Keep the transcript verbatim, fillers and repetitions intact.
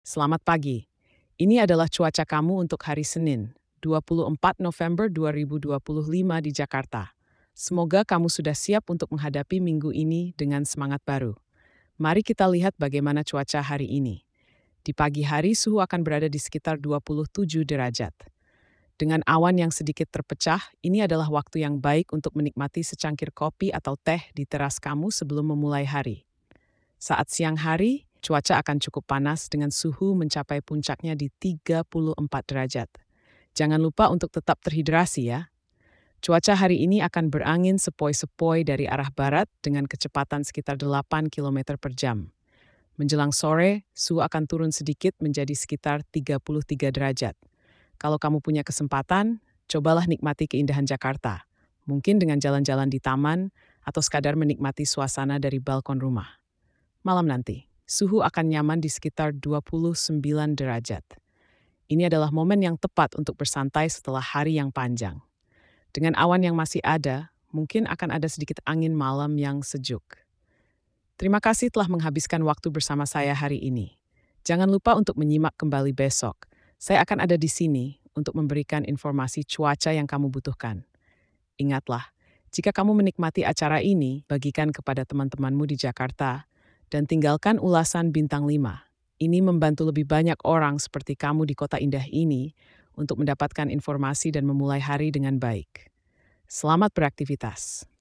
Selamat pagi. Ini adalah cuaca kamu untuk hari Senin, dua puluh empat November dua ribu dua puluh lima di Jakarta. Semoga kamu sudah siap untuk menghadapi minggu ini dengan semangat baru. Mari kita lihat bagaimana cuaca hari ini. Di pagi hari suhu akan berada di sekitar dua puluh tujuh derajat. Dengan awan yang sedikit terpecah, ini adalah waktu yang baik untuk menikmati secangkir kopi atau teh di teras kamu sebelum memulai hari. Saat siang hari, cuaca akan cukup panas dengan suhu mencapai puncaknya di tiga puluh empat derajat. Jangan lupa untuk tetap terhidrasi ya. Cuaca hari ini akan berangin sepoi-sepoi dari arah barat dengan kecepatan sekitar delapan kilometer per jam. Menjelang sore, suhu akan turun sedikit menjadi sekitar tiga puluh tiga derajat. Kalau kamu punya kesempatan, cobalah nikmati keindahan Jakarta. Mungkin dengan jalan-jalan di taman atau sekadar menikmati suasana dari balkon rumah. Malam nanti, suhu akan nyaman di sekitar dua puluh sembilan derajat. Ini adalah momen yang tepat untuk bersantai setelah hari yang panjang. Dengan awan yang masih ada, mungkin akan ada sedikit angin malam yang sejuk. Terima kasih telah menghabiskan waktu bersama saya hari ini. Jangan lupa untuk menyimak kembali besok. Saya akan ada di sini untuk memberikan informasi cuaca yang kamu butuhkan. Ingatlah, jika kamu menikmati acara ini, bagikan kepada teman-temanmu di Jakarta dan tinggalkan ulasan bintang lima. Ini membantu lebih banyak orang seperti kamu di kota indah ini untuk mendapatkan informasi dan memulai hari dengan baik. Selamat beraktivitas.